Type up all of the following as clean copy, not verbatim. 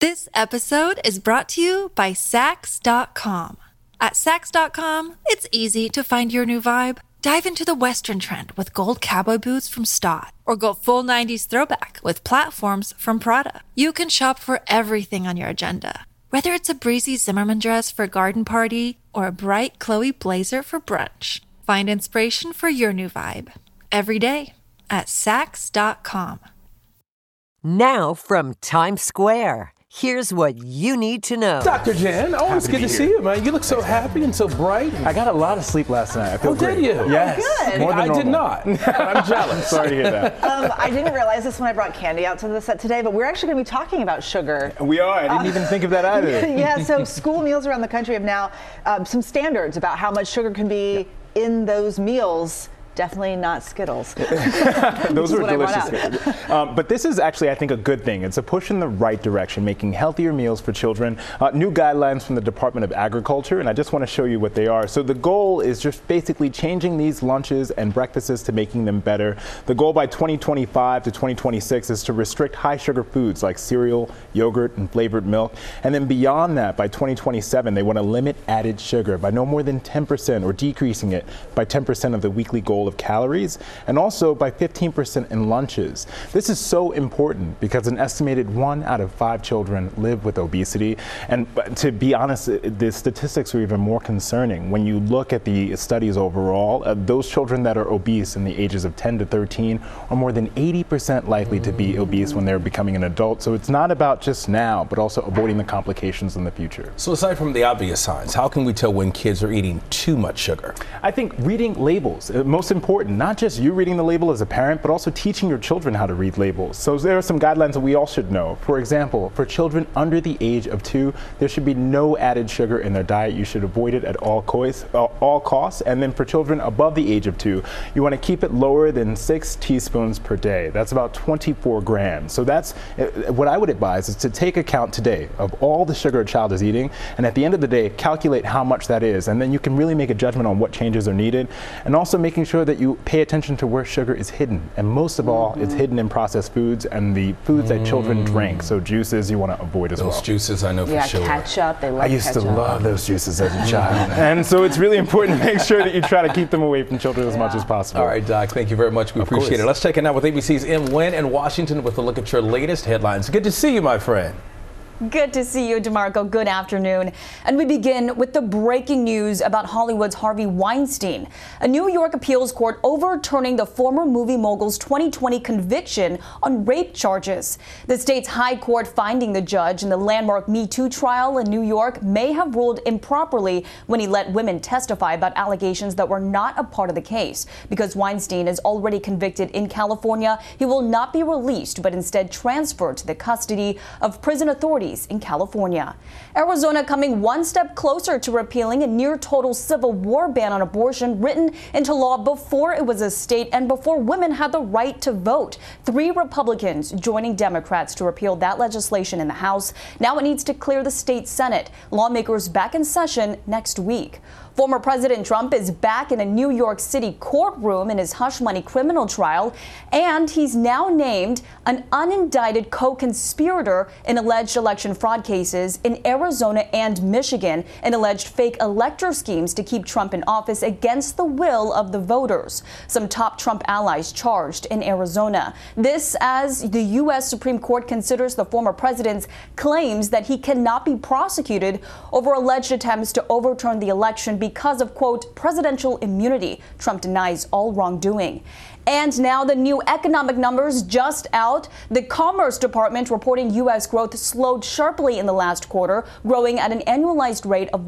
This episode is brought to you by Sax.com. At Sax.com, it's easy to find your new vibe. Dive into the Western trend with gold cowboy boots from Stott, or go full 90s throwback with platforms from Prada. You can shop for everything on your agenda, whether it's a breezy Zimmermann dress for a garden party or a bright Chloe blazer for brunch. Find inspiration for your new vibe every day at Sax.com. Now from Times Square, here's what you need to know. Dr. Jan, always good to see you, man. You look so happy and so bright. I got a lot of sleep last night. I feel great. Did you? Yes. Oh, good. More than I normal. did not. I'm jealous. Sorry to hear that. I didn't realize this when I brought Candy out to the set today, but we're actually going to be talking about sugar. We are. I didn't even think of that either. Yeah, so school meals around the country have now some standards about how much sugar can be in those meals. Definitely not Skittles. Those were what I brought delicious. But this is actually, I think, a good thing. It's a push in the right direction, making healthier meals for children. New guidelines from the Department of Agriculture, and I just want to show you what they are. So the goal is just basically changing these lunches and breakfasts to making them better. The goal by 2025 to 2026 is to restrict high sugar foods like cereal, yogurt, and flavored milk. And then beyond that, by 2027, they want to limit added sugar by no more than 10% or decreasing it by 10% of the weekly goal of calories, and also by 15% in lunches. This is so important because an estimated 1 out of 5 children live with obesity. And to be honest, the statistics are even more concerning. When you look at the studies overall, those children that are obese in the ages of 10 to 13 are more than 80% likely to be obese when they're becoming an adult. So it's not about just now, but also avoiding the complications in the future. So aside from the obvious signs, how can we tell when kids are eating too much sugar? I think reading labels, most important, not just you reading the label as a parent, but also teaching your children how to read labels. So there are some guidelines that we all should know. For example, for children under the age of 2, there should be no added sugar in their diet. You should avoid it at all costs. And then for children above the age of 2, you want to keep it lower than 6 teaspoons per day. That's about 24 grams. So that's what I would advise, is to take account today of all the sugar a child is eating, and at the end of the day, calculate how much that is. And then you can really make a judgment on what changes are needed, and also making sure that you pay attention to where sugar is hidden. And most of all, it's hidden in processed foods and the foods that children drink. So juices you want to avoid as well. Those juices, I know for sure. Ketchup. They love I used ketchup. to love those juices as a child. And so it's really important to make sure that you try to keep them away from children as much as possible. All right, Doc, thank you very much. We appreciate it. Let's check in now with ABC's M. Nguyen in Washington with a look at your latest headlines. Good to see you, my friend. Good to see you, DeMarco. Good afternoon. And we begin with the breaking news about Hollywood's Harvey Weinstein. A New York appeals court overturning the former movie mogul's 2020 conviction on rape charges. The state's high court finding the judge in the landmark Me Too trial in New York may have ruled improperly when he let women testify about allegations that were not a part of the case. Because Weinstein is already convicted in California, he will not be released, but instead transferred to the custody of prison authorities in California. Arizona coming one step closer to repealing a near total Civil War ban on abortion written into law before it was a state and before women had the right to vote. 3 Republicans joining Democrats to repeal that legislation in the House. Now it needs to clear the state Senate. Lawmakers back in session next week. Former President Trump is back in a New York City courtroom in his hush money criminal trial, and he's now named an unindicted co-conspirator in alleged election fraud cases in Arizona and Michigan, in alleged fake elector schemes to keep Trump in office against the will of the voters. Some top Trump allies charged in Arizona. This as the U.S. Supreme Court considers the former president's claims that he cannot be prosecuted over alleged attempts to overturn the election because of, quote, presidential immunity. Trump denies all wrongdoing. And now the new economic numbers just out. The Commerce Department reporting U.S. growth slowed sharply in the last quarter, growing at an annualized rate of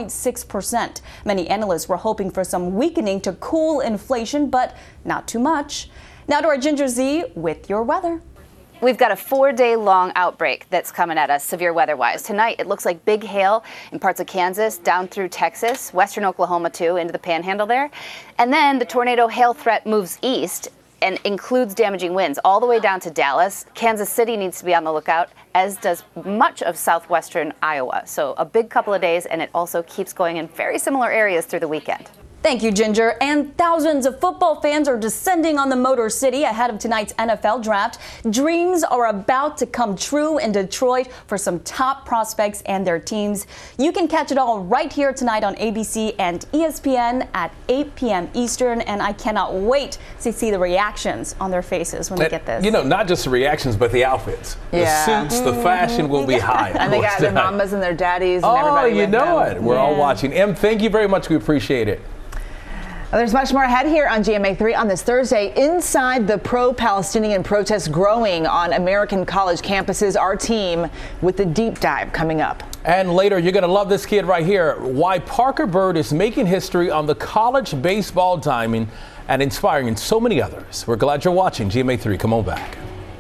1.6%. Many analysts were hoping for some weakening to cool inflation, but not too much. Now to our Ginger Z with your weather. We've got a 4-day-long outbreak that's coming at us severe weather-wise. Tonight, it looks like big hail in parts of Kansas, down through Texas, western Oklahoma, too, into the panhandle there. And then the tornado hail threat moves east and includes damaging winds all the way down to Dallas. Kansas City needs to be on the lookout, as does much of southwestern Iowa. So a big couple of days, and it also keeps going in very similar areas through the weekend. Thank you, Ginger. And thousands of football fans are descending on the Motor City ahead of tonight's NFL draft. Dreams are about to come true in Detroit for some top prospects and their teams. You can catch it all right here tonight on ABC and ESPN at 8 p.m. Eastern. And I cannot wait to see the reactions on their faces when they get this. You know, not just the reactions, but the outfits. Yeah. The suits, the fashion will be high. And they got their mamas and their daddies and everybody. Oh, you know it. We're all watching. Em, thank you very much. We appreciate it. Well, there's much more ahead here on GMA3 on this Thursday. Inside the pro-Palestinian protests growing on American college campuses, our team with the deep dive coming up. And later, you're going to love this kid right here. Why Parker Byrd is making history on the college baseball diamond and inspiring so many others. We're glad you're watching GMA3. Come on back.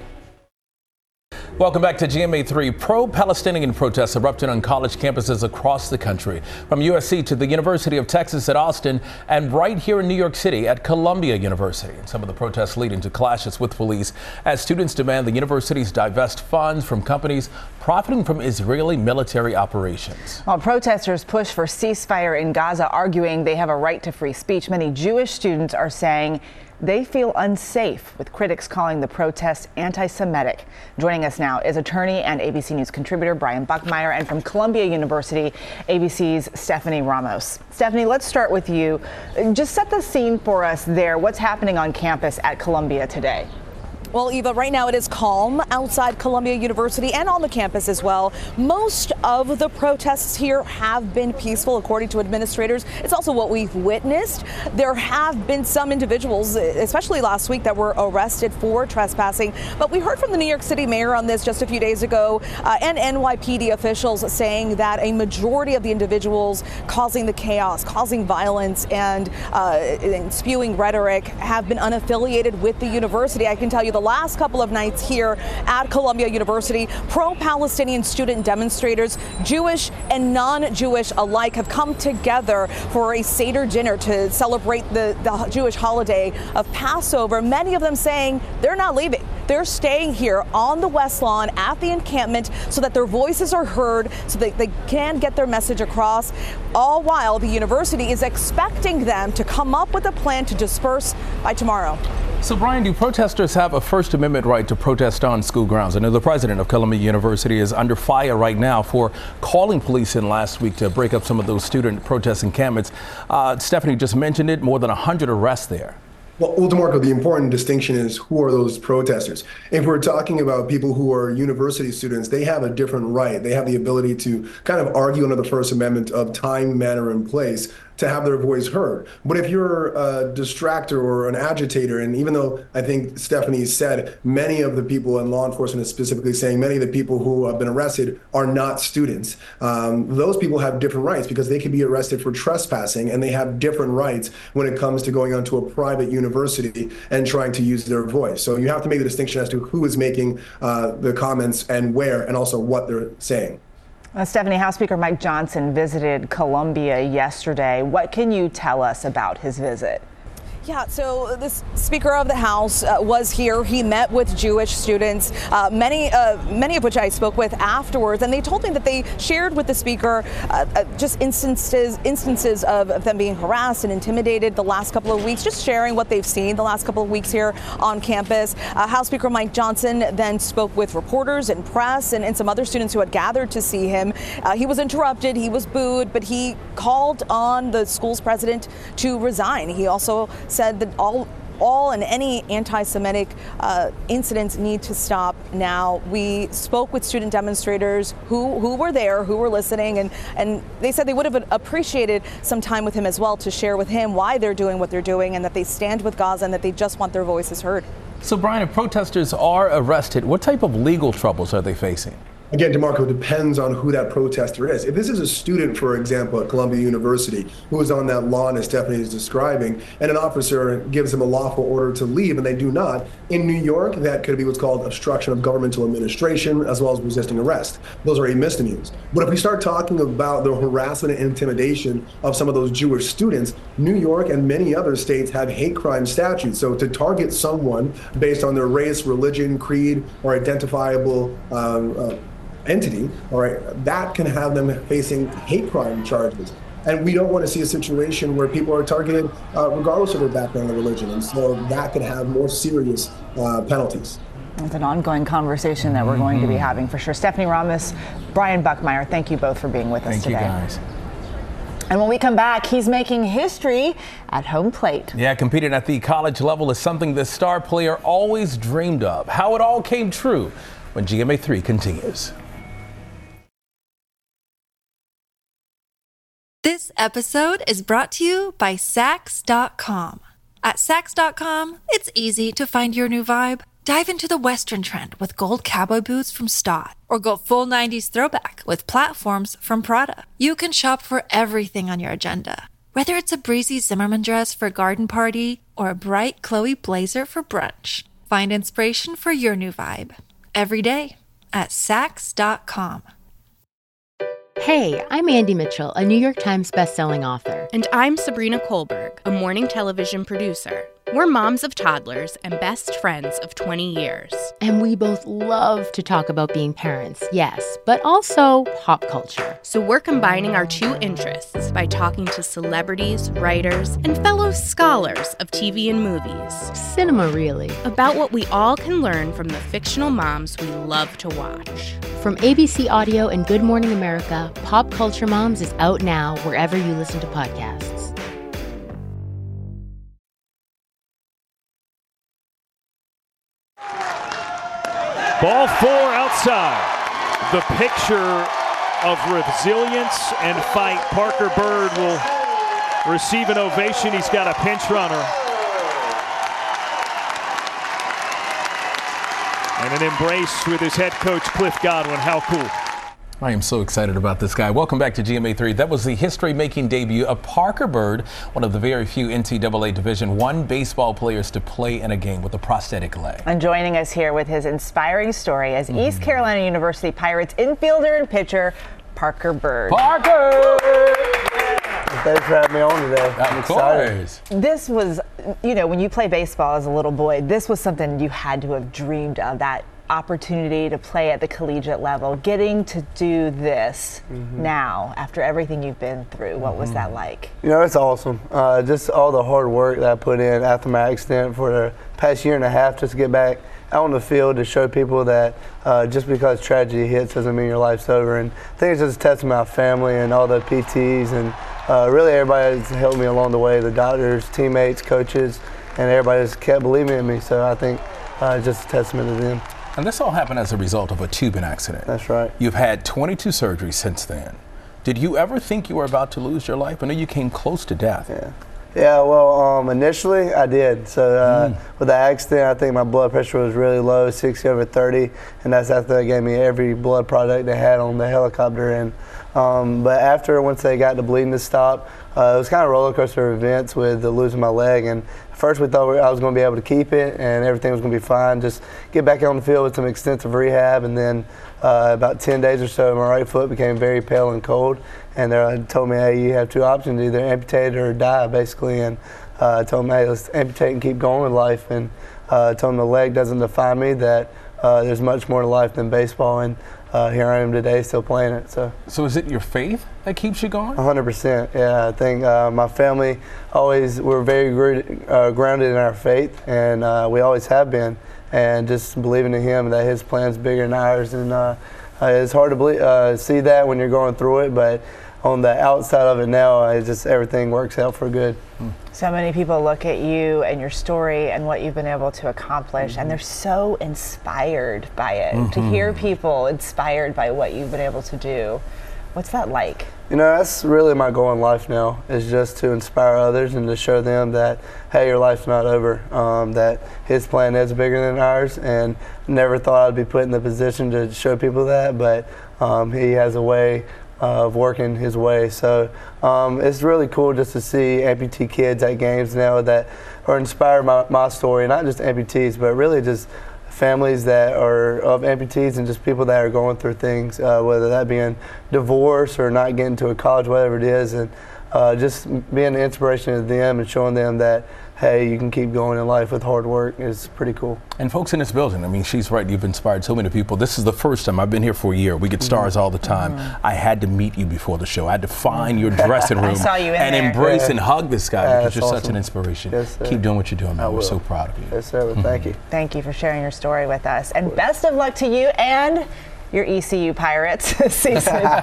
Welcome back to GMA3. Pro-Palestinian protests erupted on college campuses across the country, from USC to the University of Texas at Austin and right here in New York City at Columbia University. And some of the protests leading to clashes with police as students demand the universities divest funds from companies profiting from Israeli military operations. While protesters push for ceasefire in Gaza, arguing they have a right to free speech, many Jewish students are saying they feel unsafe, with critics calling the protests anti-Semitic. Joining us now is attorney and ABC News contributor Brian Buckmeyer, and from Columbia University, ABC's Stephanie Ramos. Stephanie, let's start with you. Just set the scene for us there. What's happening on campus at Columbia today? Well, Eva, right now it is calm outside Columbia University and on the campus as well. Most of the protests here have been peaceful, according to administrators. It's also what we've witnessed. There have been some individuals, especially last week, that were arrested for trespassing. But we heard from the New York City mayor on this just a few days ago, and NYPD officials saying that a majority of the individuals causing the chaos, causing violence, and spewing rhetoric have been unaffiliated with the university. I can tell you the last couple of nights here at Columbia University, pro-Palestinian student demonstrators, Jewish and non-Jewish alike, have come together for a Seder dinner to celebrate the Jewish holiday of Passover. Many of them saying they're not leaving. They're staying here on the West Lawn at the encampment so that their voices are heard, so that they can get their message across, all while the university is expecting them to come up with a plan to disperse by tomorrow. So, Brian, do protesters have a First Amendment right to protest on school grounds? I know the president of Columbia University is under fire right now for calling police in last week to break up some of those student protest encampments. Stephanie just mentioned it, more than 100 arrests there. Well, DeMarco, the important distinction is who are those protesters? If we're talking about people who are university students, they have a different right. They have the ability to kind of argue under the First Amendment of time, manner, and place to have their voice heard. But if you're a distractor or an agitator, and even though I think Stephanie said many of the people in law enforcement is specifically saying many of the people who have been arrested are not students, those people have different rights because they can be arrested for trespassing, and they have different rights when it comes to going onto a private university and trying to use their voice. So you have to make the distinction as to who is making the comments and where, and also what they're saying. Stephanie, House Speaker Mike Johnson visited Columbia yesterday. What can you tell us about his visit? Yeah, so the Speaker of the House was here. He met with Jewish students, many of which I spoke with afterwards, and they told me that they shared with the Speaker just instances of them being harassed and intimidated the last couple of weeks, just sharing what they've seen the last couple of weeks here on campus. House Speaker Mike Johnson then spoke with reporters and press and some other students who had gathered to see him. He was interrupted, he was booed, but he called on the school's president to resign. He also said that all and any anti-Semitic incidents need to stop now. We spoke with student demonstrators who were there, who were listening, and they said they would have appreciated some time with him as well to share with him why they're doing what they're doing and that they stand with Gaza and that they just want their voices heard. So, Brian, if protesters are arrested, what type of legal troubles are they facing? Again, DeMarco, depends on who that protester is. If this is a student, for example, at Columbia University, who is on that lawn as Stephanie is describing, and an officer gives them a lawful order to leave and they do not, in New York, that could be what's called obstruction of governmental administration, as well as resisting arrest. Those are misdemeanors. But if we start talking about the harassment and intimidation of some of those Jewish students, New York and many other states have hate crime statutes. So to target someone based on their race, religion, creed, or identifiable entity, all right, that can have them facing hate crime charges. And we don't want to see a situation where people are targeted regardless of their background or religion. And so that could have more serious penalties. It's an ongoing conversation that we're going to be having for sure. Stephanie Ramos, Brian Buckmeyer, thank you both for being with us today. Thank you, guys. And when we come back, he's making history at home plate. Yeah, competing at the college level is something the star player always dreamed of. How it all came true when GMA3 continues. This episode is brought to you by Sax.com. At Sax.com, it's easy to find your new vibe. Dive into the Western trend with gold cowboy boots from Stott, or go full 90s throwback with platforms from Prada. You can shop for everything on your agenda, whether it's a breezy Zimmermann dress for a garden party or a bright Chloe blazer for brunch. Find inspiration for your new vibe every day at Sax.com. Hey, I'm Andy Mitchell, a New York Times bestselling author. And I'm Sabrina Kohlberg, a morning television producer. We're moms of toddlers and best friends of 20 years. And we both love to talk about being parents, yes, but also pop culture. So we're combining our two interests by talking to celebrities, writers, and fellow scholars of TV and movies. Cinema, really. About what we all can learn from the fictional moms we love to watch. From ABC Audio and Good Morning America, Pop Culture Moms is out now wherever you listen to podcasts. Ball 4 outside. The picture of resilience and fight. Parker Byrd will receive an ovation. He's got a pinch runner. And an embrace with his head coach, Cliff Godwin. How cool. I am so excited about this guy. Welcome back to GMA3. That was the history-making debut of Parker Byrd, one of the very few NCAA Division I baseball players to play in a game with a prosthetic leg. And joining us here with his inspiring story as East Carolina University Pirates infielder and pitcher, Parker Byrd. Parker! Thanks for having me on today. I'm excited. This was, when you play baseball as a little boy, this was something you had to have dreamed of, that opportunity to play at the collegiate level. Getting to do this now, after everything you've been through, what was that like? It's awesome. Just all the hard work that I put in after my accident for the past year and a half, just to get back out on the field to show people that just because tragedy hits doesn't mean your life's over. And I think it's just a testament to my family and all the PTs and really everybody that's helped me along the way, the doctors, teammates, coaches, and everybody just kept believing in me. So I think it's just a testament to them. And this all happened as a result of a tubing accident. That's right. You've had 22 surgeries since then. Did you ever think you were about to lose your life? I know you came close to death. Yeah, well, initially I did. So with the accident, I think my blood pressure was really low, 60/30, and that's after they gave me every blood product they had on the helicopter. And but after, once they got the bleeding to stop, it was kind of a roller coaster of events with losing my leg. And first we thought I was going to be able to keep it and everything was going to be fine, just get back on the field with some extensive rehab. And then about 10 days or so, my right foot became very pale and cold. And they told me, hey, you have two options, either amputate it or die, basically. And I told them, hey, let's amputate and keep going with life. And told them the leg doesn't define me, that there's much more to life than baseball. And here I am today, still playing it. So is it your faith that keeps you going? 100%. Yeah, I think my family we're very grounded in our faith, and we always have been. And just believing in Him that His plan's bigger than ours. And it's hard to see that when you're going through it, but on the outside of it now, everything works out for good. So many people look at you and your story and what you've been able to accomplish, and they're so inspired by it. To hear people inspired by what you've been able to do, what's that like? That's really my goal in life now, is just to inspire others and to show them that, hey, your life's not over, that His plan is bigger than ours. And never thought I'd be put in the position to show people that, but He has a way of working His way. So it's really cool just to see amputee kids at games now that are inspired by my story, not just amputees, but really just families that are of amputees and just people that are going through things, whether that being divorce or not getting to a college, whatever it is, and just being an inspiration to them and showing them that hey, you can keep going in life with hard work is pretty cool. And folks in this building, I mean, she's right. You've inspired so many people. This is the first time. I've been here for a year. We get stars all the time. I had to meet you before the show. I had to find your dressing room and embrace and hug this guy because you're such an inspiration. Yes, keep doing what you're doing, man. We're so proud of you. Yes, sir. Well, thank you. Thank you for sharing your story with us. And best of luck to you and your ECU Pirates season.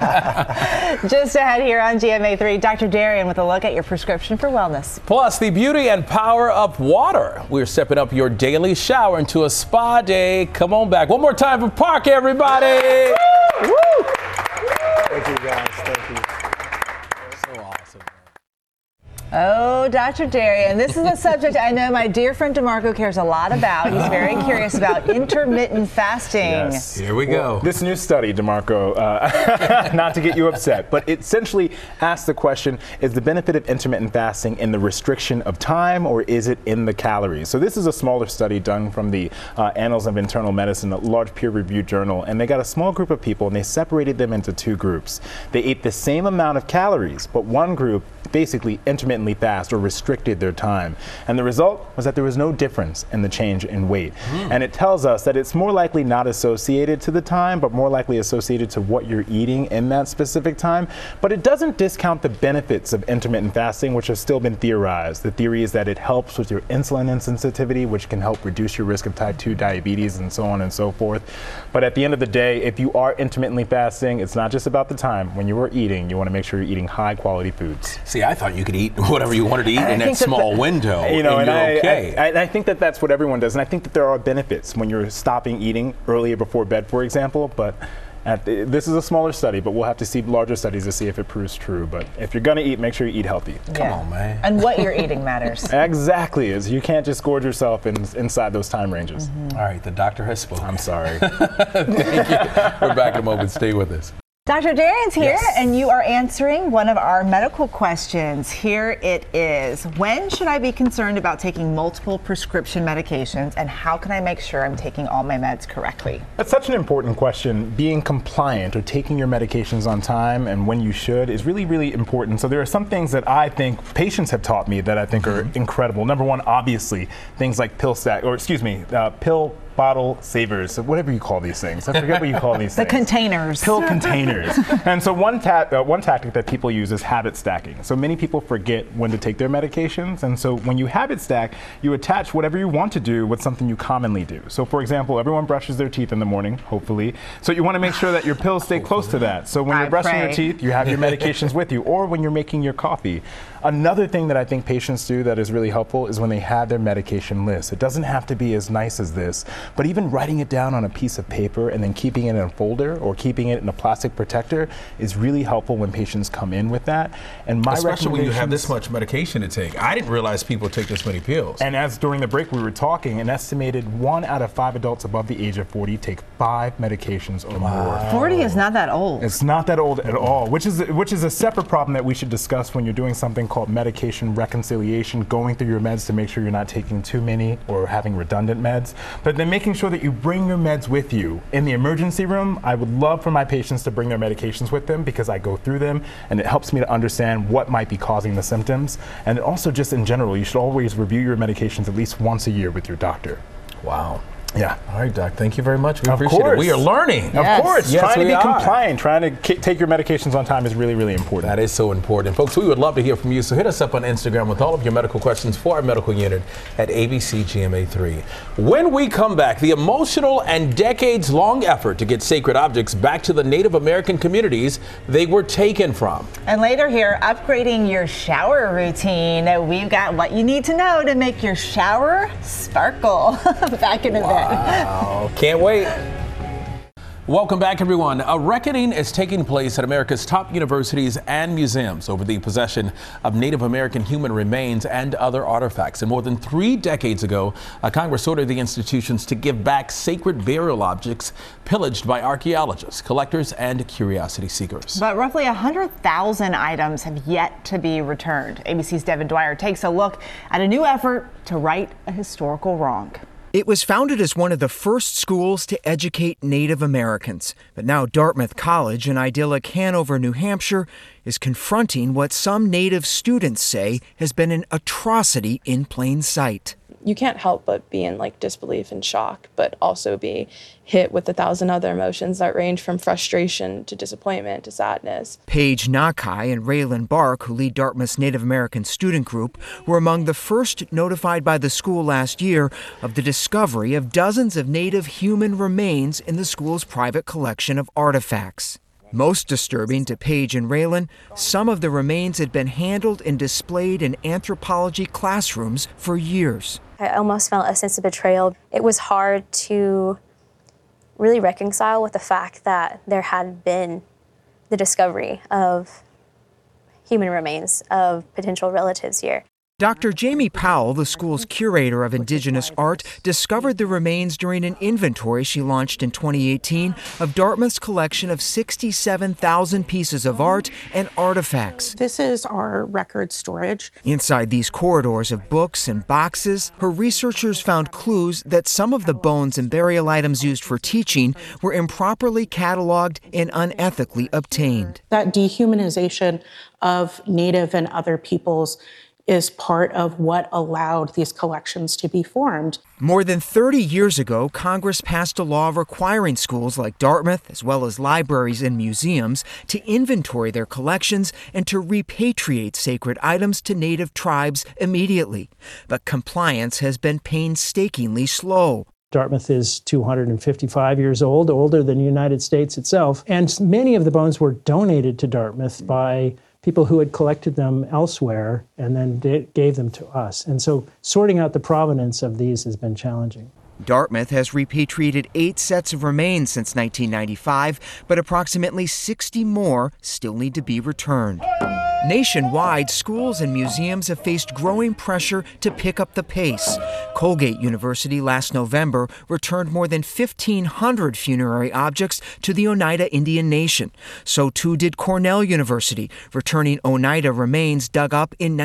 Just ahead here on GMA3, Dr. Darian with a look at your prescription for wellness. Plus, the beauty and power of water. We're stepping up your daily shower into a spa day. Come on back. One more time for Park, everybody. Woo! Thank you, guys. Thank you. So awesome. Oh, Dr. Darian, this is a subject I know my dear friend DeMarco cares a lot about. He's very curious about intermittent fasting. Yes. Here we go. Well, this new study, DeMarco, not to get you upset, but it essentially asks the question, is the benefit of intermittent fasting in the restriction of time or is it in the calories? So this is a smaller study done from the Annals of Internal Medicine, a large peer-reviewed journal, and they got a small group of people and they separated them into two groups. They ate the same amount of calories, but one group basically intermittently fast or restricted their time. And the result was that there was no difference in the change in weight. And it tells us that it's more likely not associated to the time, but more likely associated to what you're eating in that specific time. But it doesn't discount the benefits of intermittent fasting, which have still been theorized. The theory is that it helps with your insulin insensitivity, which can help reduce your risk of type 2 diabetes and so on and so forth. But at the end of the day, if you are intermittently fasting, it's not just about the time. When you are eating, you want to make sure you're eating high quality foods. See, I thought you could eat whatever you wanted to eat in that small window. You know, and you're okay. I think that that's what everyone does. And I think that there are benefits when you're stopping eating earlier before bed, for example. But this is a smaller study, but we'll have to see larger studies to see if it proves true. But if you're going to eat, make sure you eat healthy. Come on, man. And what you're eating matters. Exactly. You can't just gorge yourself inside those time ranges. All right, the doctor has spoken. I'm sorry. Thank you. We're back in a moment. Stay with us. Dr. Darian's here, and you are answering one of our medical questions. Here it is. When should I be concerned about taking multiple prescription medications, and how can I make sure I'm taking all my meds correctly? That's such an important question. Being compliant or taking your medications on time and when you should is really, really important. So there are some things that I think patients have taught me that I think are incredible. Number one, obviously, things like pill bottle savers, whatever you call these things. I forget what you call these things. The containers. Pill containers. And so one tactic that people use is habit stacking. So many people forget when to take their medications. And so when you habit stack, you attach whatever you want to do with something you commonly do. So for example, everyone brushes their teeth in the morning, hopefully. So you want to make sure that your pills stay close to that. So when you're brushing your teeth, you have your medications with you, or when you're making your coffee. Another thing that I think patients do that is really helpful is when they have their medication list. It doesn't have to be as nice as this, but even writing it down on a piece of paper and then keeping it in a folder or keeping it in a plastic protector is really helpful when patients come in with that. And my especially when you have this much medication to take. I didn't realize people take this many pills. And as during the break we were talking, an estimated 1 out of 5 adults above the age of 40 take 5 medications or more. 40 is not that old. It's not that old at all, which is a separate problem that we should discuss when you're doing something called medication reconciliation, going through your meds to make sure you're not taking too many or having redundant meds, but then making sure that you bring your meds with you. In the emergency room, I would love for my patients to bring their medications with them because I go through them and it helps me to understand what might be causing the symptoms. And also just in general, you should always review your medications at least once a year with your doctor. Wow. Yeah. All right, Doc. Thank you very much. We appreciate it. We are learning. Yes. Of course. Yes, trying to be compliant, trying to take your medications on time is really, really important. That is so important. Folks, we would love to hear from you. So hit us up on Instagram with all of your medical questions for our medical unit at ABCGMA3. When we come back, the emotional and decades-long effort to get sacred objects back to the Native American communities they were taken from. And later here, upgrading your shower routine. We've got what you need to know to make your shower sparkle. Back in a bit. Wow, can't wait. Welcome back, everyone. A reckoning is taking place at America's top universities and museums over the possession of Native American human remains and other artifacts. And more than 3 decades ago, Congress ordered the institutions to give back sacred burial objects pillaged by archaeologists, collectors, and curiosity seekers. But roughly 100,000 items have yet to be returned. ABC's Devin Dwyer takes a look at a new effort to right a historical wrong. It was founded as one of the first schools to educate Native Americans, but now Dartmouth College in idyllic Hanover, New Hampshire, is confronting what some Native students say has been an atrocity in plain sight. You can't help but be in disbelief and shock, but also be hit with 1,000 other emotions that range from frustration to disappointment to sadness. Paige Nakai and Raylan Bark, who lead Dartmouth's Native American student group, were among the first notified by the school last year of the discovery of dozens of Native human remains in the school's private collection of artifacts. Most disturbing to Paige and Raylan, some of the remains had been handled and displayed in anthropology classrooms for years. I almost felt a sense of betrayal. It was hard to really reconcile with the fact that there had been the discovery of human remains of potential relatives here. Dr. Jamie Powell, the school's curator of Indigenous art, discovered the remains during an inventory she launched in 2018 of Dartmouth's collection of 67,000 pieces of art and artifacts. This is our record storage. Inside these corridors of books and boxes, her researchers found clues that some of the bones and burial items used for teaching were improperly cataloged and unethically obtained. That dehumanization of Native and other peoples is part of what allowed these collections to be formed. More than 30 years ago, Congress passed a law requiring schools like Dartmouth, as well as libraries and museums, to inventory their collections and to repatriate sacred items to Native tribes immediately. But compliance has been painstakingly slow. Dartmouth is 255 years old, older than the United States itself, and many of the bones were donated to Dartmouth by people who had collected them elsewhere and then gave them to us. And so sorting out the provenance of these has been challenging. Dartmouth has repatriated 8 sets of remains since 1995, but approximately 60 more still need to be returned. Nationwide, schools and museums have faced growing pressure to pick up the pace. Colgate University last November returned more than 1,500 funerary objects to the Oneida Indian Nation. So too did Cornell University, returning Oneida remains dug up in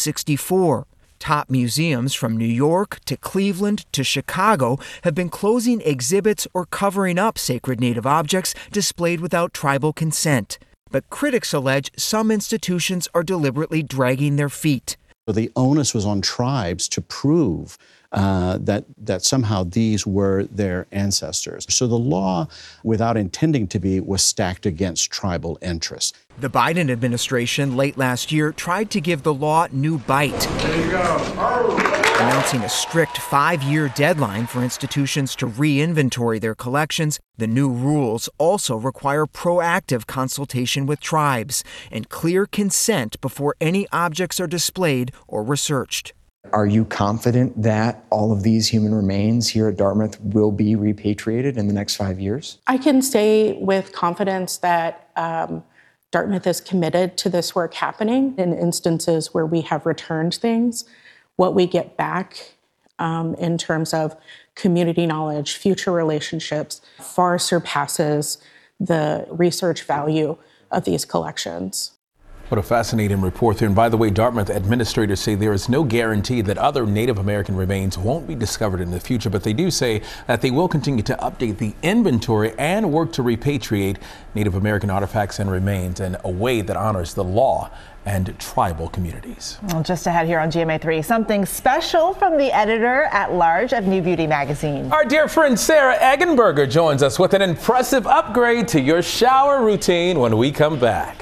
1964. Top museums from New York to Cleveland to Chicago have been closing exhibits or covering up sacred Native objects displayed without tribal consent. But critics allege some institutions are deliberately dragging their feet. The onus was on tribes to prove that somehow these were their ancestors. So the law, without intending to be, was stacked against tribal interests. The Biden administration late last year tried to give the law new bite. There you go. Announcing a strict 5-year deadline for institutions to re-inventory their collections, the new rules also require proactive consultation with tribes and clear consent before any objects are displayed or researched. Are you confident that all of these human remains here at Dartmouth will be repatriated in the next 5 years? I can say with confidence that Dartmouth is committed to this work happening. In instances where we have returned things, what we get back in terms of community knowledge, future relationships, far surpasses the research value of these collections. What a fascinating report there. And by the way, Dartmouth administrators say there is no guarantee that other Native American remains won't be discovered in the future, but they do say that they will continue to update the inventory and work to repatriate Native American artifacts and remains in a way that honors the law and tribal communities. Well, just ahead here on GMA3, something special from the editor-at-large of New Beauty magazine. Our dear friend Sarah Eggenberger joins us with an impressive upgrade to your shower routine when we come back.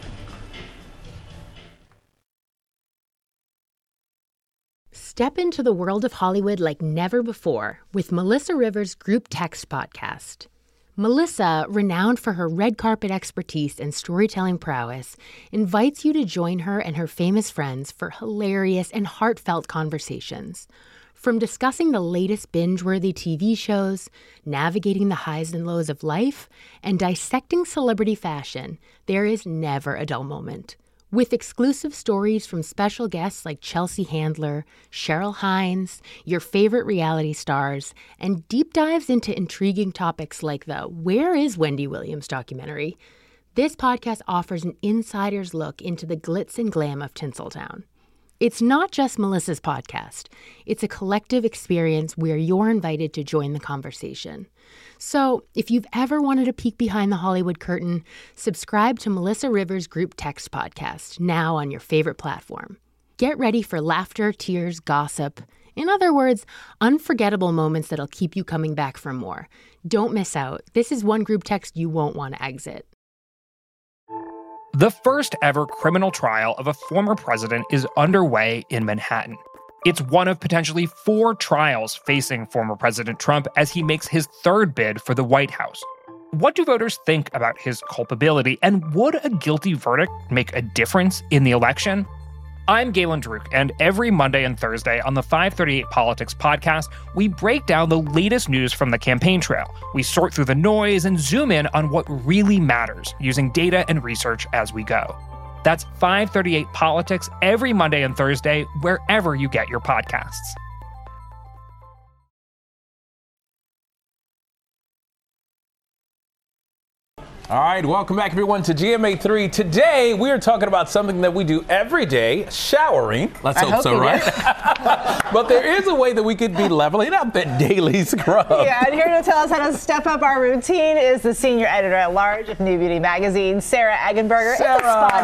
Step into the world of Hollywood like never before with Melissa Rivers' Group Text podcast. Melissa, renowned for her red carpet expertise and storytelling prowess, invites you to join her and her famous friends for hilarious and heartfelt conversations. From discussing the latest binge-worthy TV shows, navigating the highs and lows of life, and dissecting celebrity fashion, there is never a dull moment. With exclusive stories from special guests like Chelsea Handler, Cheryl Hines, your favorite reality stars, and deep dives into intriguing topics like the Where is Wendy Williams documentary, this podcast offers an insider's look into the glitz and glam of Tinseltown. It's not just Melissa's podcast. It's a collective experience where you're invited to join the conversation. So if you've ever wanted a peek behind the Hollywood curtain, subscribe to Melissa Rivers' Group Text podcast, now on your favorite platform. Get ready for laughter, tears, gossip. In other words, unforgettable moments that'll keep you coming back for more. Don't miss out. This is one group text you won't want to exit. The first ever criminal trial of a former president is underway in Manhattan. It's one of potentially 4 trials facing former President Trump as he makes his third bid for the White House. What do voters think about his culpability, and would a guilty verdict make a difference in the election? I'm Galen Druk, and every Monday and Thursday on the 538 Politics podcast, we break down the latest news from the campaign trail. We sort through the noise and zoom in on what really matters, using data and research as we go. That's 538 Politics every Monday and Thursday, wherever you get your podcasts. All right, welcome back, everyone, to GMA3. Today, we are talking about something that we do every day, showering. Let's hope so, right? But there is a way that we could be leveling up that daily scrub. Yeah, and here to tell us how to step up our routine is the senior editor-at-large of New Beauty Magazine, Sarah Eggenberger. Sarah. It's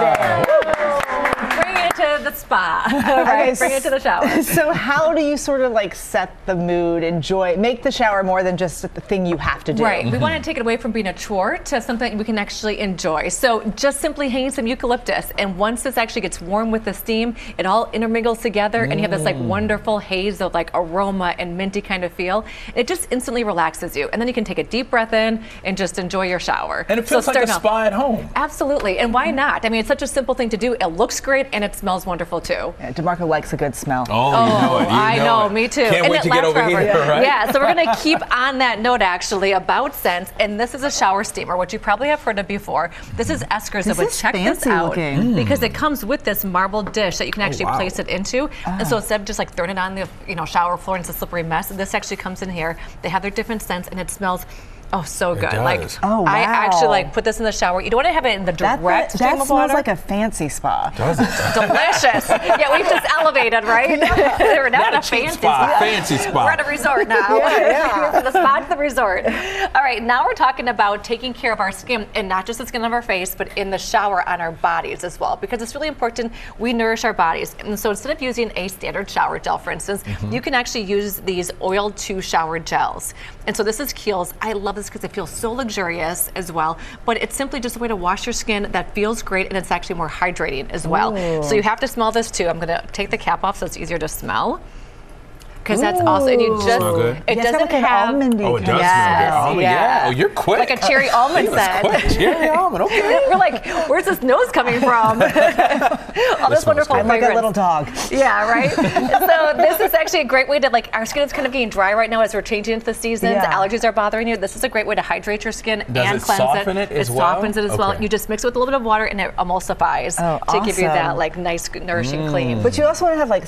a spa day. Bring it to the spa, right? Okay, Bring it to the shower. So how do you sort of like set the mood, make the shower more than just the thing you have to do? Right. We want to take it away from being a chore to something we can actually enjoy. So just simply hanging some eucalyptus, and once this actually gets warm with the steam, it all intermingles together, and you have this like wonderful haze of like aroma and minty kind of feel. It just instantly relaxes you, and then you can take a deep breath in and just enjoy your shower. And it feels like a spa at home. Absolutely. And why not? I mean, it's such a simple thing to do. It looks great, and it smells wonderful too. Yeah, DeMarco likes a good smell. Oh, you know it. I know, me too. Can't and wait it to get over forever. here, right? Yeah, so we're going to keep on that note actually about scents, and this is a shower steamer, which you probably have heard of before. This is Esker's. This But is check this fancy out looking. because it comes with this marble dish that you can actually place it into. And so instead of just like throwing it on the shower floor and it's a slippery mess, this actually comes in here. They have their different scents, and it smells so good. It does. I actually put this in the shower. You don't want to have it in the direct stream that of water. smells like a fancy spa. Does it? Delicious. Yeah, we've just elevated, right? We're not a fancy spa. Fancy spa. We're at a resort now. Yeah. From the spa to the resort. All right, now we're talking about taking care of our skin, and not just the skin of our face, but in the shower on our bodies as well, because it's really important we nourish our bodies. And so instead of using a standard shower gel, for instance, you can actually use these oil to shower gels. And so this is Kiehl's. I love this because it feels so luxurious as well, but it's simply just a way to wash your skin that feels great, and it's actually more hydrating as well. Ooh. So you have to smell this too. I'm going to take the cap off so it's easier to smell. Because that's also, and you just, Smell good. it doesn't like an have. almondy Oh, it does kind of smell good. smell. Almond, yeah. Oh, you're quick. Like a cherry almond He was scent. quick. Cherry almond, okay. We're like, where's this nose coming from? All this wonderful I'm like a fragrance. little dog. Yeah, right? So this is actually a great way to, like, our skin is kind of getting dry right now as we're changing into the seasons. Yeah. Allergies are bothering you. This is a great way to hydrate your skin Does and it cleanse soften it as well? softens it as well. Okay. You just mix it with a little bit of water, and it emulsifies to give you awesome. that, like, nice, nourishing clean. But you also want to have like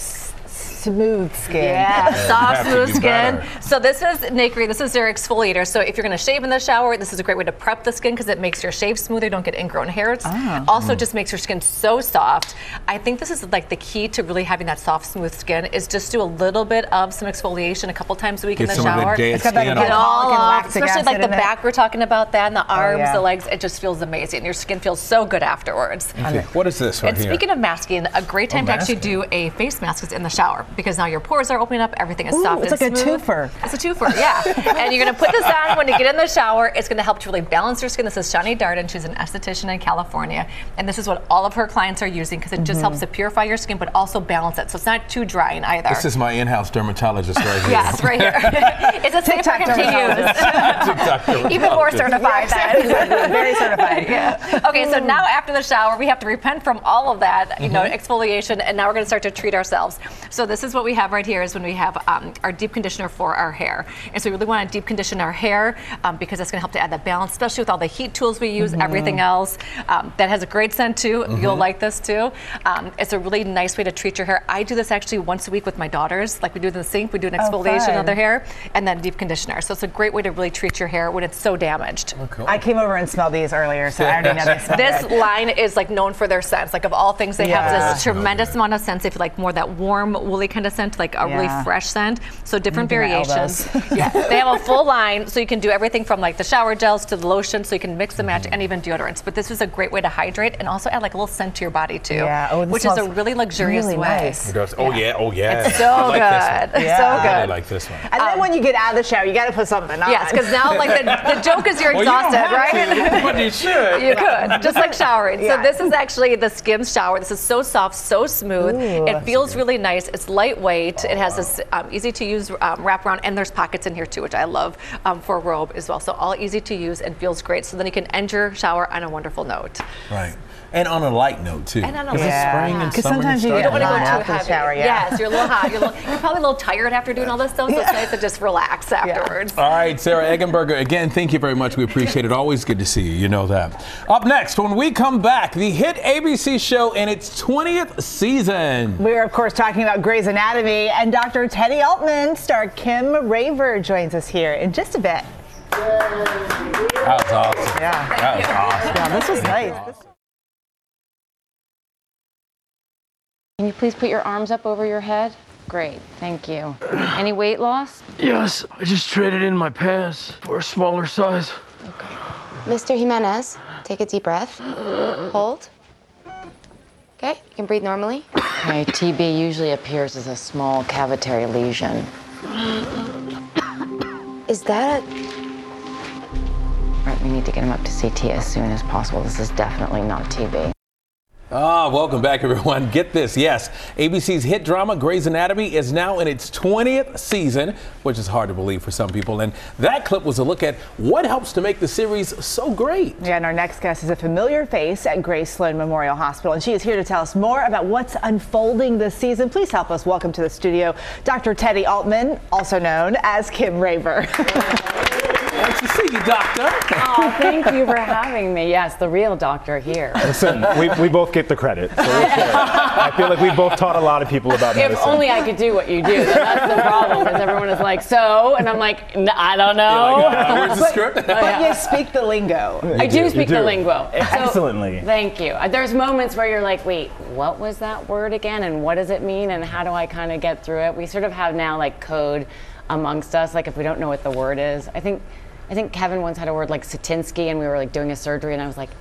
smooth skin. Yeah, soft, have to smooth do skin. better. So this is Nacre. This is their exfoliator. So if you're going to shave in the shower, this is a great way to prep the skin because it makes your shave smoother. You don't get ingrown hairs. Also, just makes your skin so soft. I think this is like the key to really having that soft, smooth skin is just do a little bit of some exfoliation a couple times a week Get in the some of shower. that dead It's got that skin Get it off. all Glycolic and off, lactic especially like acid the in it. back we're talking about that, and the arms, yeah. the legs. It just feels amazing. Your skin feels so good afterwards. Okay, what is this right And here? speaking of masking, a great time to actually masking. do a face mask is in the shower because now your pores are opening up, everything is soft it's and like smooth. a twofer. It's a twofer, yeah. And you're going to put this on when you get in the shower. It's going to help to really balance your skin. This is Shani Darden. She's an esthetician in California. And this is what all of her clients are using because it just helps to purify your skin but also balance it. So it's not too drying either. This is my in-house dermatologist right here. Yes, right here. It's a safe for him to use. Even more certified then. Very certified. Yeah. Okay, so now after the shower, we have to repent from all of that, you know, exfoliation, and now we're going to start to treat ourselves. So this is what we have right here is when we have our deep conditioner for our hair. And so we really want to deep condition our hair because that's going to help to add that balance, especially with all the heat tools we use, everything else. That has a great scent too. You'll like this too. It's a really nice way to treat your hair. I do this actually once a week with my daughters. Like we do in the sink, we do an exfoliation of their hair and then deep conditioner. So it's a great way to really treat your hair when it's so damaged. Oh, cool. I came over and smelled these earlier, so I already know they smell This good. line is like known for their scents. Like of all things, they have this tremendous amount of scents. If you like more that warm, woolly kind of scent, like a really fresh scent. So different variations. Yeah, they have a full line, so you can do everything from like the shower gels to the lotion, so you can mix and match, and even deodorants. But this is a great way to hydrate and also add like a little scent to your body too. Yeah, which is a really luxurious way. Nice. It does. Oh yeah. It's so good. Yeah. So good. I like this one. And then when you get out of the shower, you got to put something on. Yes, because now like the joke is you're exhausted, right? But you should. You could, just like showering. Yeah. So this is actually the Skims shower. This is so soft, so smooth. Ooh, it feels really nice. It's lightweight. It has this easy to use wraparound, and there's pockets in here too, which I love for a robe as well. So all easy to use and feels great. So then you can end your shower on a wonderful note. Right. And on a light note too. And on a It's spring and Because summer sometimes and you You don't stuff. want to go too after the heavy. shower, yeah. Yes, you're a little hot. You're probably a little tired after doing all this stuff, so it's nice to just relax afterwards. All right, Sarah Eggenberger, again, thank you very much. We appreciate it. Always good to see you. You know that. Up next, when we come back, the hit ABC show in its 20th season. We're, of course, talking about Grey's Anatomy, and Dr. Teddy Altman, star Kim Raver, joins us here in just a bit. That was awesome. Yeah. That was awesome. Yeah, this was nice. Can you please put your arms up over your head? Great, thank you. Any weight loss? Yes, I just traded in my pants for a smaller size. Mr. Jimenez, take a deep breath. Hold. Okay, you can breathe normally. Okay, TB usually appears as a small cavitary lesion. Is that a... Right, we need to get him up to CT as soon as possible. This is definitely not TB. Welcome back, everyone. Get this. Yes, ABC's hit drama Grey's Anatomy is now in its 20th season, which is hard to believe for some people. And that clip was a look at what helps to make the series so great. Yeah, and our next guest is a familiar face at Grace Sloan Memorial Hospital, and she is here to tell us more about what's unfolding this season. Please help us welcome to the studio Dr. Teddy Altman, also known as Kim Raver. Nice to see you, doctor. Oh, thank you for having me. Yes, the real doctor here. Listen, we both get the credit. So we'll share it. I feel like we both taught a lot of people about medicine. If only I could do what you do. Then that's the problem, because everyone is like, so? And I'm like, I don't know. Where's the script? But you speak the lingo. I do speak the lingo. Excellently. So, thank you. There's moments where you're like, wait, what was that word again? And what does it mean? And how do I kind of get through it? We sort of have now like code amongst us. Like if we don't know what the word is. I think Kevin once had a word like Satinsky, and we were like doing a surgery, and I was like,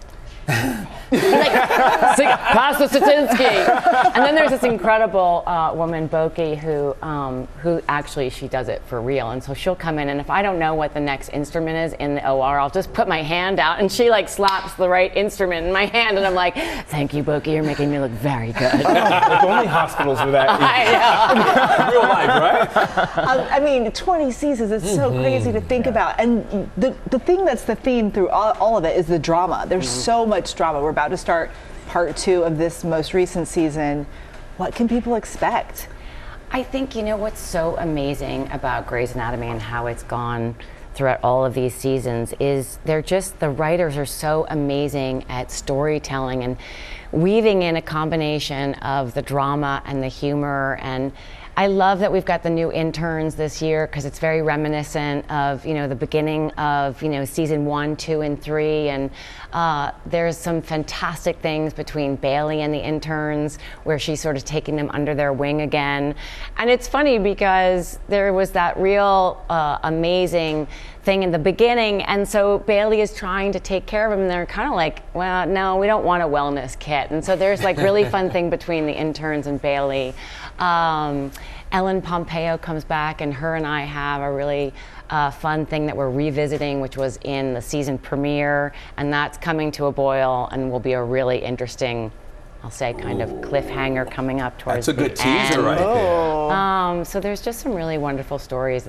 pass the Satinsky. And then there's this incredible woman, Boki, who actually, she does it for real. And so she'll come in, and if I don't know what the next instrument is in the OR, I'll just put my hand out, and she like slaps the right instrument in my hand, and I'm like, thank you, Boki, you're making me look very good. If only hospitals were that easy. Real life, right? I mean, 20 seasons is so crazy to think about. And the thing that's the theme through all of it is the drama. There's so much drama. We're about to start part 2 of this most recent season. What can people expect? I think, you know, what's so amazing about Grey's Anatomy and how it's gone throughout all of these seasons is the writers are so amazing at storytelling and weaving in a combination of the drama and the humor. And I love that we've got the new interns this year because it's very reminiscent of, you know, the beginning of, you know, season 1, 2, and 3. And there's some fantastic things between Bailey and the interns where she's sort of taking them under their wing again. And it's funny because there was that real amazing thing in the beginning. And so Bailey is trying to take care of him and they're kind of like, well, no, we don't want a wellness kit. And so there's like really fun thing between the interns and Bailey. Ellen Pompeo comes back and her and I have a really fun thing that we're revisiting, which was in the season premiere, and that's coming to a boil and will be a really interesting, I'll say, kind of cliffhanger coming up towards the end. That's a good teaser right there. So there's just some really wonderful stories that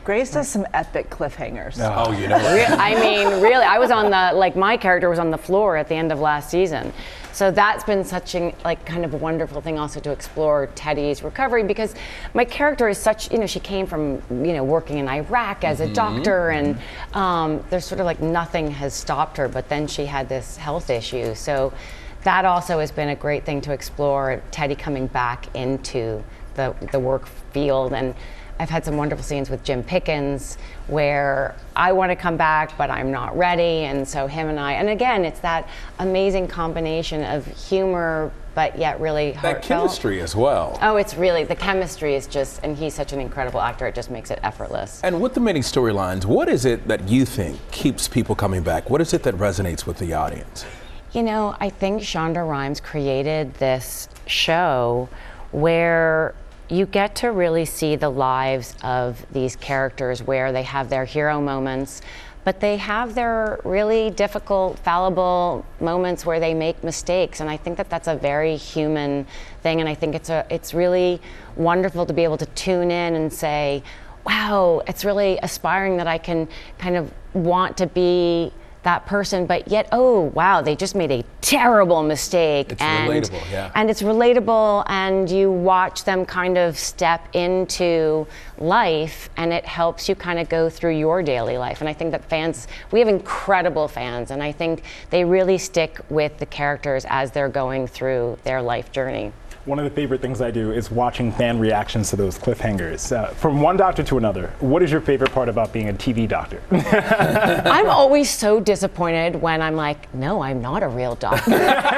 Grace does some epic cliffhangers. Oh, you know. I mean, really, I was on my character was on the floor at the end of last season. So that's been such a kind of a wonderful thing also to explore Teddy's recovery, because my character is such, she came from, working in Iraq as a doctor, and there's sort of nothing has stopped her, but then she had this health issue. So that also has been a great thing to explore, Teddy coming back into the work field. And I've had some wonderful scenes with Jim Pickens where I want to come back, but I'm not ready. And so him and I, and again, it's that amazing combination of humor, but yet really heartfelt. That chemistry as well. Oh, it's really, the chemistry is just, and he's such an incredible actor, it just makes it effortless. And with the many storylines, what is it that you think keeps people coming back? What is it that resonates with the audience? I think Shonda Rhimes created this show where you get to really see the lives of these characters, where they have their hero moments, but they have their really difficult, fallible moments where they make mistakes. And I think that that's a very human thing. And I think it's really wonderful to be able to tune in and say, wow, it's really aspiring that I can kind of want to be that person, but yet, oh wow, they just made a terrible mistake. It's relatable, yeah. And it's relatable, and you watch them kind of step into life, and it helps you kind of go through your daily life. And I think that we have incredible fans, and I think they really stick with the characters as they're going through their life journey. One of the favorite things I do is watching fan reactions to those cliffhangers. From one doctor to another, what is your favorite part about being a TV doctor? I'm always so disappointed when I'm like, no, I'm not a real doctor.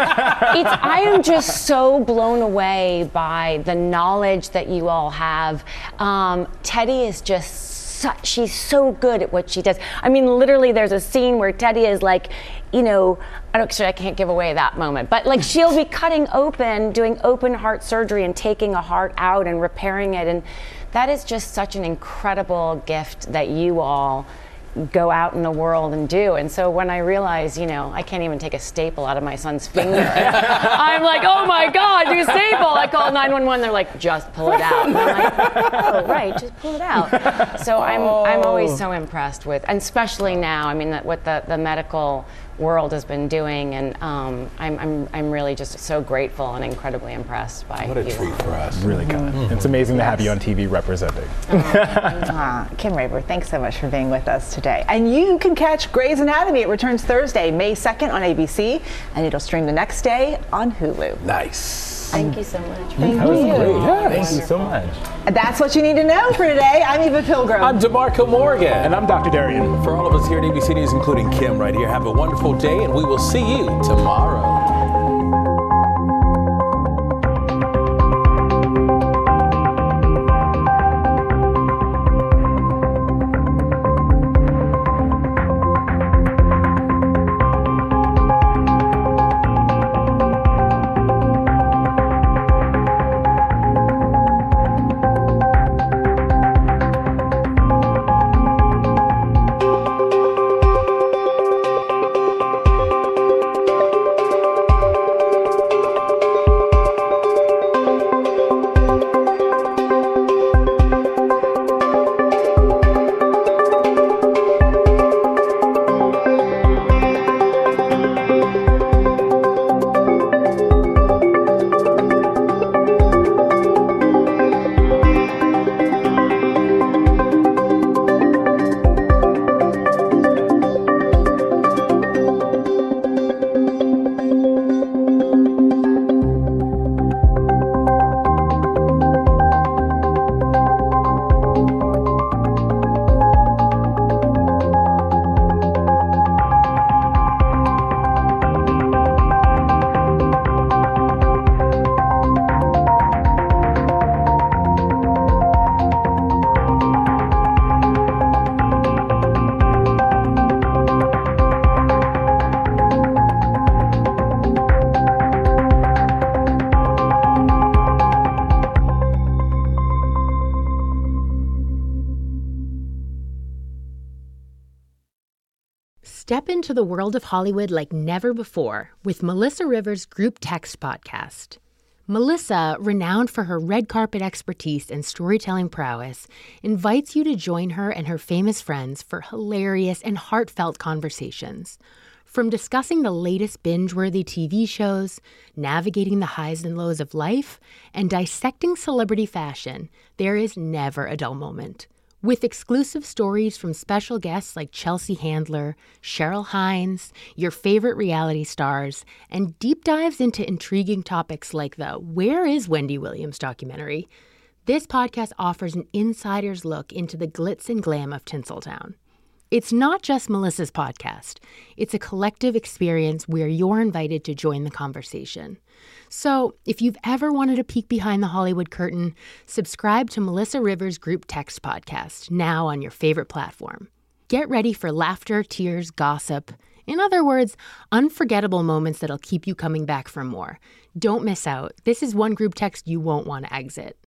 I am just so blown away by the knowledge that you all have. Teddy is just she's so good at what she does. I mean, literally, there's a scene where Teddy is I can't give away that moment, but she'll be cutting open, doing open heart surgery and taking a heart out and repairing it. And that is just such an incredible gift that you all go out in the world and do. And so when I realize, I can't even take a staple out of my son's finger, I'm like, oh my God, do a staple. I call 911, they're like, just pull it out. And I'm like, oh, right, just pull it out. So I'm always so impressed with, and especially now, I mean, what the medical world has been doing, and I'm really just so grateful and incredibly impressed by What a treat for us. Really good. It's amazing to have you on TV representing. Kim Raber, thanks so much for being with us today. And you can catch Grey's Anatomy. It returns Thursday, May 2nd on ABC, and it'll stream the next day on Hulu. Nice. Thank you so much. Thank That was you. great. Yeah, thank you so much. And that's what you need to know for today. I'm Eva Pilgrim. I'm DeMarco Morgan. And I'm Dr. Darian. For all of us here at ABC News, including Kim right here, have a wonderful day, and we will see you tomorrow. Step into the world of Hollywood like never before with Melissa Rivers' Group Text podcast. Melissa, renowned for her red carpet expertise and storytelling prowess, invites you to join her and her famous friends for hilarious and heartfelt conversations. From discussing the latest binge-worthy TV shows, navigating the highs and lows of life, and dissecting celebrity fashion, there is never a dull moment. With exclusive stories from special guests like Chelsea Handler, Cheryl Hines, your favorite reality stars, and deep dives into intriguing topics like the Where is Wendy Williams documentary, this podcast offers an insider's look into the glitz and glam of Tinseltown. It's not just Melissa's podcast. It's a collective experience where you're invited to join the conversation. So if you've ever wanted a peek behind the Hollywood curtain, subscribe to Melissa Rivers' Group Text podcast, now on your favorite platform. Get ready for laughter, tears, gossip. In other words, unforgettable moments that'll keep you coming back for more. Don't miss out. This is one group text you won't want to exit.